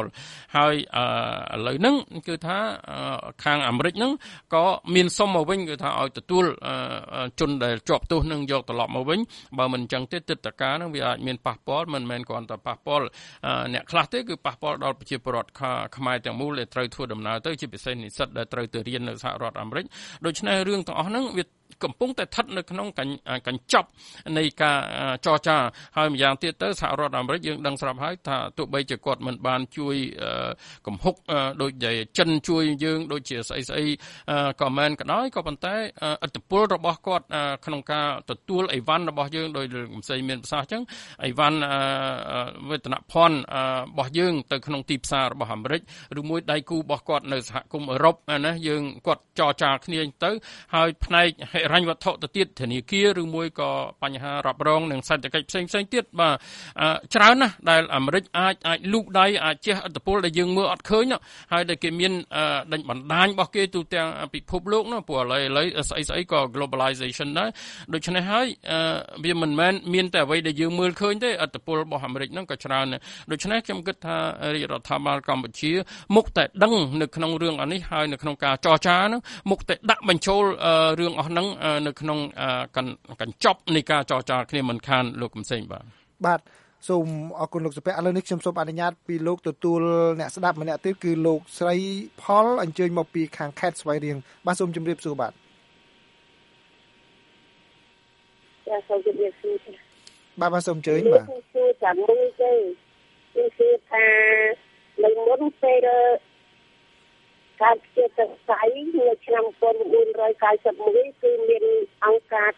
ហើយឥឡូវហ្នឹងគឺថាខាងអាមេរិកហ្នឹងក៏មានសុំមកវិញគឺថាឲ្យទទួលជនដែលជាប់ទោសនឹងយកត្រឡប់មកវិញបើមិនអញ្ចឹងទេទិដ្ឋាការហ្នឹងវាអាចមានប៉ះពាល់មិនមែនគ្រាន់តែប៉ះពាល់អ្នកខ្លះទេគឺប៉ះពាល់ដល់ប្រជាពលរដ្ឋខ្មែរទាំងមូលដែលត្រូវធ្វើដំណើរទៅជាពិសេសនិស្សិតដែលត្រូវទៅរៀននៅសហរដ្ឋអាមេរិកដូច្នេះរឿងទាំងអស់ហ្នឹងវាកំពុងតែស្ថិតនៅក្នុងកញ្ចប់នៃការចរចាហើយម្យ៉ាងទៀតទៅសហរដ្ឋអាមេរិកយើងដឹងស្រាប់ហើយថាទោះបីជាគាត់មិនបានជួយកំហុកដូចជាចិនជួយយើងដូចជាស្អីក៏មិនក៏ដោយក៏ប៉ុន្តែឥទ្ធិពលរបស់គាត់ក្នុងការទទួលអីវ៉ាន់របស់យើងដោយមិនស្អីមានប្រសាសន៍អញ្ចឹងអីវ៉ាន់វេទនភ័ណ្ឌរបស់យើងទៅក្នុងទីផ្សាររបស់អាមេរិកឬមួយដៃគូរបស់គាត់នៅសហគមន៍អឺរ៉ុបណាយើងគាត់ចរចាគ្នាទៅហើយផ្នែករញ្ញវត្ថុទៅទៀតធនាគារឬមួយក៏បញ្ហារ៉ាប់រងនិងសេដ្ឋកិច្ចផ្សេងទៀតបាទច្រើនណាស់ដែលអាមេរិកអាចលូកដៃអាចជះឥទ្ធិពលដែលយើងមើលអត់ឃើញហើយដែលគេមានដេញបណ្ដាញរបស់គេទូទាំងពិភពលោកណាព្រោះឥឡូវស្អីក៏ globalization ដែរដូច្នេះហើយវាមិនមែនមានតែអ្វីដែលយើងមើលឃើញទេឥទ្ធិពលរបស់អាមេរិកហ្នឹងក៏ច្រើនដូច្នេះខ្ញុំគិតថារាជរដ្ឋាភិបាលកម្ពុជាមុខតែដឹងនៅក្នុងរឿងអានេះហើយនៅក្នុងការចរចាហ្នឹងមុខតែដាក់បញ្ចូលរឿងអស់ហ្នឹងនៅក្នុងកញ្ចប់នៃការចរចាគ្នាមិនខានលោកកំសែងបាទសូមអរគុណលោកសុភ័ក្រឥឡូវនេះខ្ញុំសូមអនុញ្ញាតពីលោកទទួលអ្នកស្ដាប់ម្នាក់ទៀតគឺលោកស្រីផលអញ្ជើញមកពីខាងខេត្តស្វាយរៀងបាទសូមជម្រាបសួរបាទសូមជម្រាបសួរបាទសូមអញ្ជើញបាទសួរចាំមួយទេគឺថានៅមុនពេលការជាតស្័យនៅឆ្នាំ1991គឺមានអង្គការ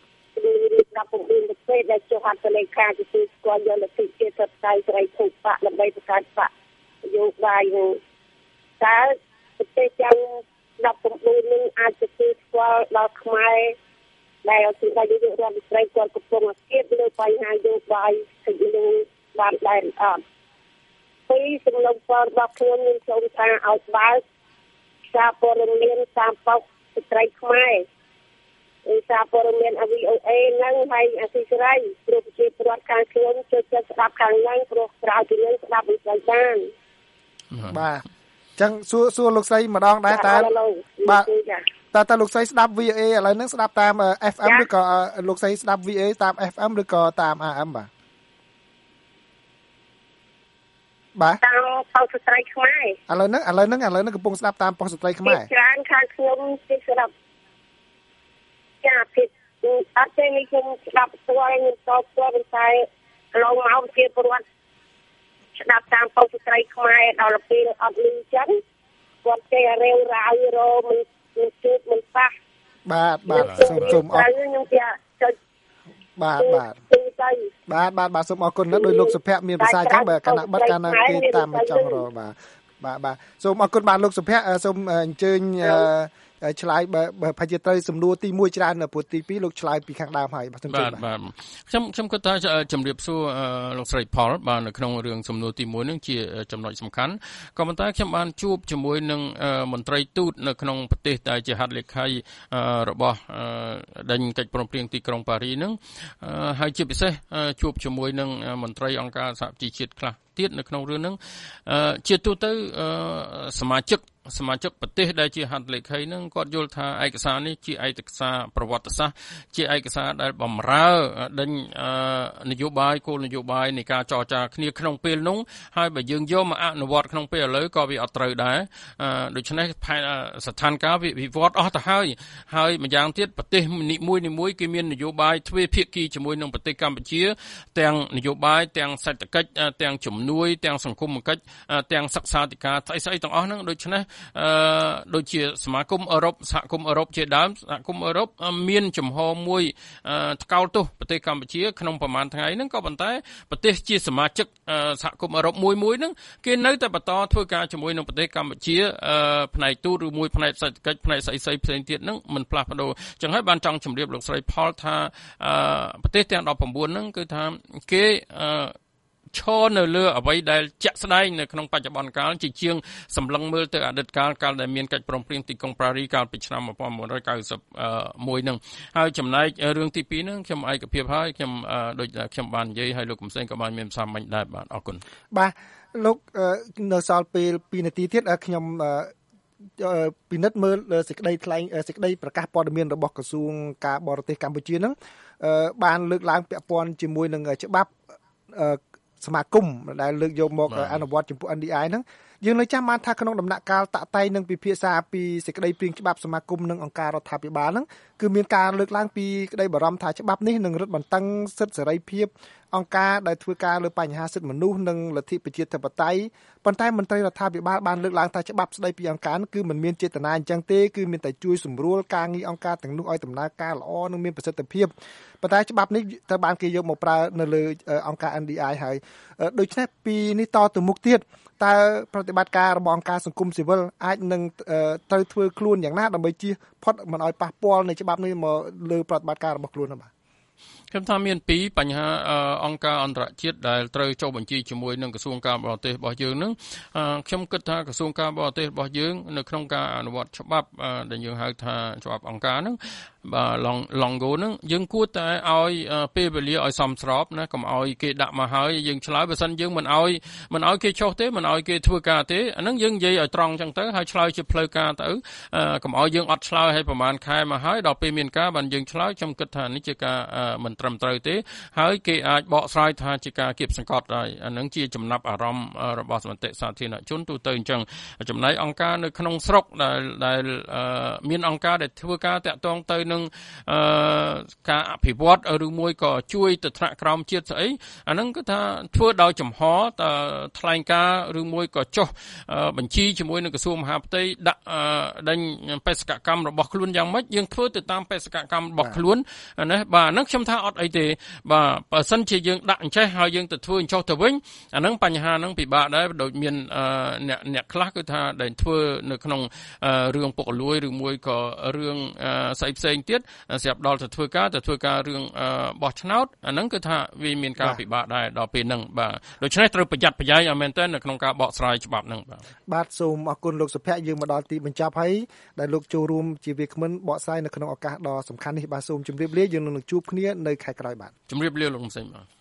19ប្រទេសដែលចុះហត្ថលេខាទទួលស្គាល់យកលទ្ធិជាតិតស្័យសេរីភូមិបកដើម្បីបង្កើតបកនយោបាយនោះតើប្រទេសទាំង19នឹងអាចទទួលស្គាល់ដល់ខ្មែរដែលជានាយករដ្ឋមន្ត្រីគាត់កំពុងអាពាហ៍លើបញ្ហានយោបាយសិទ្ធិមនុស្សបានដែរអត់ពីសំណុំពររបស់ខ្ញុំមានចូលថាឲ្យបើកសារព័ត៌មានតាមប៉ុស្តិ៍ស្ត្រីខ្មែរសារព័ត៌មាន VOA ហ្នឹងហើយអសិរ័យព្រោះប្រជាពលរដ្ឋខាងខ្ញុំចូលចិត្តស្ដាប់ខាងហ្នឹងព្រោះក្រៅពីនឹងស្ដាប់មិនស្ដាយបានបាទអញ្ចឹងសួរលោកស្រីម្ដងដែរតើបាទតើលោកស្រីស្ដាប់ VOA ឥឡូវហ្នឹងស្ដាប់តាម FM ឬក៏លោកស្រីស្ដាប់ VOA តាម FM ឬក៏តាម AM បាទតាមប៉ុស្តិ៍ស្ត្រីខ្មែរឥឡូវហ្នឹងកំពុងស្ដាប់តាមប៉ុស្តិ៍ស្ត្រីខ្មែរច្រើនខាងខ្ញុំជិះស្ដាប់ចាពីអត់ទេខ្ញុំស្ដាប់ផ្ទាល់ខ្ញុំតបផ្ទាល់តែកន្លងមកជាពលរដ្ឋស្ដាប់តាមប៉ុស្តិ៍ស្ត្រីខ្មែរដល់ពេលអត់លឺចឹងគាត់ចេះរាវរាវរមិនជួបមិនប៉ះបាទសូមអរខ្ញុំជាចុចបាទសូមអរគុណណាស់ដោយលោកសុភ័ក្រមានប្រសាសន៍ចឹងបើគណៈបិទកាលណាគេតាមចង់របាទសូមអរគុណបាទលោកសុភ័ក្រសូមអញ្ជើញឆ្លើយបើប្រហែលជាត្រូវសំណួរទី1ច្រើននៅព្រោះទី2លោកឆ្លើយពីខាងដើមហើយបាទខ្ញុំគិតថាជំរាបសួរលោកស្រីផលបាទនៅក្នុងរឿងសំណួរទី1នឹងជាចំណុចសំខាន់ក៏ប៉ុន្តែខ្ញុំបានជួបជាមួយនឹងមន្ត្រីទូតនៅក្នុងប្រទេសដែលជាហត្ថលេខីរបស់ដេញកិច្ចព្រមព្រៀងទីក្រុងប៉ារីនឹងហើយជាពិសេសជួបជាមួយនឹងមន្ត្រីអង្គការសហប្រជាជាតិខ្លះទៀតនៅក្នុងរឿងហ្នឹងជាទូទៅសមាជិកប្រទេសដែលជាហត្ថលេខីហ្នឹងគាត់យល់ថាឯកសារនេះជាឯកសារប្រវត្តិសាស្ត្រជាឯកសារដែលបំរើដេញនយោបាយគោលនយោបាយនៃការចរចាគ្នាក្នុងពេលនោះហើយបើយើងយកមកអនុវត្តក្នុងពេលឥឡូវក៏វាអត់ត្រូវដែរដូច្នេះស្ថានភាពវាវិវត្តអស់ទៅហើយម្យ៉ាងទៀតប្រទេសនីមួយគេមាននយោបាយទ្វេភាគីជាមួយនឹងប្រទេសកម្ពុជាទាំងនយោបាយទាំងសេដ្ឋកិច្ចទាំងជំនួយទាំងសង្គមគិច្ចទាំងសិក្សាធិការស្អីទាំងអស់ហ្នឹងដូច្នេះដូចជាសមាគមអឺរ៉ុបសហគមន៍អឺរ៉ុបជាដើមសហគមន៍អឺរ៉ុបមានចំហមួយថ្កោលទោសប្រទេសកម្ពុជាក្នុងប្រហែលថ្ងៃហ្នឹងក៏ប៉ុន្តែប្រទេសជាសមាជិកសហគមន៍អឺរ៉ុបមួយហ្នឹងគេនៅតែបន្តធ្វើការជាមួយនឹងប្រទេសកម្ពុជាផ្នែកទូតឬមួយផ្នែកសេដ្ឋកិច្ចផ្នែកស្អីផ្សេងទៀតហ្នឹងមិនផ្លាស់ប្ដូរអញ្ចឹងហើយបានចង់ជម្រាបលោកស្រីផលថាប្រទេសទាំង19ហ្នឹងគឺថាគេឈរនៅលើអ្វីដែលជាក់ស្ដែងនៅក្នុងបច្ចុប្បន្នកាលជាជាងសម្លឹងមើលទៅអតីតកាលដែលមានកិច្ចព្រមព្រៀងទីក្រុងប៉ារីកាលពីឆ្នាំ1991នឹងហើយចំណែករឿងទី2នឹងខ្ញុំឯកភាពហើយខ្ញុំដូចខ្ញុំបាននិយាយហើយលោកកំសែងក៏បានមានសារមិញដែរបាទអរគុណបាទលោកនៅសល់ពេល2នាទីទៀតខ្ញុំពិនិត្យមើលសេចក្តីប្រកាសព័ត៌មានរបស់ក្រសួងការបរទេសកម្ពុជានឹងបានលើកឡើងពាក់ព័ន្ធជាមួយនឹងច្បាប់សមាគមដែលលើកយកមកអនុវត្តចំពោះ NDI ហ្នឹងយើងនៅចាំបានថាក្នុងដំណាក់កាលតាក់តែងនឹងពិភាក្សាពីសេចក្តីព្រាងច្បាប់សមាគមនិងអង្គការរដ្ឋាភិបាលហ្នឹងគឺមានការលើកឡើងពីក្តីបារម្ភថាច្បាប់នេះនឹងរឹតបន្តឹងសិទ្ធិសេរីភាពអង្គការដែលធ្វើការលើបញ្ហាសិទ្ធិមនុស្សនិងលទ្ធិប្រជាធិបតេយ្យប៉ុន្តែមន្ត្រីរដ្ឋាភិបាលបានលើកឡើងថាច្បាប់ស្តីពីអង្គការគឺមិនមានចេតនាអញ្ចឹងទេគឺមានតែជួយសម្រួលការងារអង្គការទាំងនោះឲ្យដំណើរការល្អនិងមានប្រសិទ្ធភាពប៉ុន្តែច្បាប់នេះត្រូវបានគេយកមកប្រើនៅលើអង្គការ NDI ហើយដូច្នេះពីនេះតទៅមុខទៀតតើប្រតិបត្តិការរបស់អង្គការសង្គមស៊ីវិលអាចនឹងត្រូវធ្វើខ្លួនយ៉ាងណាដើម្បីជៀសផុតមិនឲ្យប៉ះពាល់នៃច្បាប់នេះមកលើប្រតិបត្តិការរបស់ខ្លួនបាទខ្ញុំថាមាន2បញ្ហាអង្គការអន្តរជាតិដែលត្រូវចុះបញ្ជីជាមួយនឹងក្រសួងការបរទេសរបស់យើងនឹងខ្ញុំគិតថាក្រសួងការបរទេសរបស់យើងនៅក្នុងការអនុវត្តច្បាប់ដែលយើងហៅថាច្បាប់អង្គការនឹងបាទឡងហ្គោនឹងយើងគួរតែឲ្យពេលវេលាឲ្យសមស្របណាកុំឲ្យគេដាក់មកហើយយើងឆ្លើយបើសិនយើងមិនឲ្យគេចុះទេមិនឲ្យគេធ្វើការទេអាហ្នឹងយើងនិយាយឲ្យត្រង់អញ្ចឹងទៅហើយឆ្លើយជាផ្លូវការទៅកុំឲ្យយើងអត់ឆ្លើយឲ្យប្រហែលខែមកហើយដល់ពេលមានការបានយើងឆ្លើយខ្ញុំគិតថានេះជាការមិនត្រឹមត្រូវទេហើយគេអាចបកស្រាយថាជាការគៀបសង្កត់ហើយអាហ្នឹងជាចំណាប់អារម្មណ៍របស់មតិសាធារណជនទូទៅអញ្ចឹងចំណែកអង្គការនៅក្នុងស្រុកដែលមានអង្គការដែលធ្វើការតាក់ទងទៅនឹងការអភិវឌ្ឍឬមួយក៏ជួយទៅថ្នាក់ក្រោមជាតិស្អីអាហ្នឹងគឺថាធ្វើដោយចំហថ្លែងការណ៍ឬមួយក៏ចុះបញ្ជីជាមួយនឹងក្រសួងមហាផ្ទៃដាក់ដេញបេសកកម្មរបស់ខ្លួនយ៉ាងម៉េចយើងធ្វើទៅតាមបេសកកម្មរបស់ខ្លួនណាបាទអាហ្នឹងខ្ញុំថាអត់អីទេបាទបើសិនជាយើងដាក់អញ្ចេះហើយយើងទៅធ្វើអញ្ចោះទៅវិញអាហ្នឹងបញ្ហាហ្នឹងពិបាកដែរដូចមានអ្នកខ្លះគឺថាដែលធ្វើនៅក្នុងរឿងពុករលួយឬមួយក៏រឿងផ្សេងទៀតស្រាប់ដល់ទៅធ្វើការរឿងបោះឆ្នោតអាហ្នឹងគឺថាវាមានការពិបាកដែរដល់ពេលហ្នឹងបាទដូច្នេះត្រូវប្រយ័ត្នប្រយែងឲ្យមែនទែននៅក្នុងការបកស្រាយច្បាប់ហ្នឹងបាទសូមអរគុណលោកសុភ័ក្រយើងមកដល់ទីបញ្ចប់ហើយដែលលោកចូលរួមជាវាគ្មិនបកស្រាយនៅក្នុងឱកាសដ៏សំខាន់នេះបាទសូមជម្រាបលាយើងនឹងជួបគ្នានៅខែក្រោយបាទជម្រាបលាលោកផ្សេងបាទ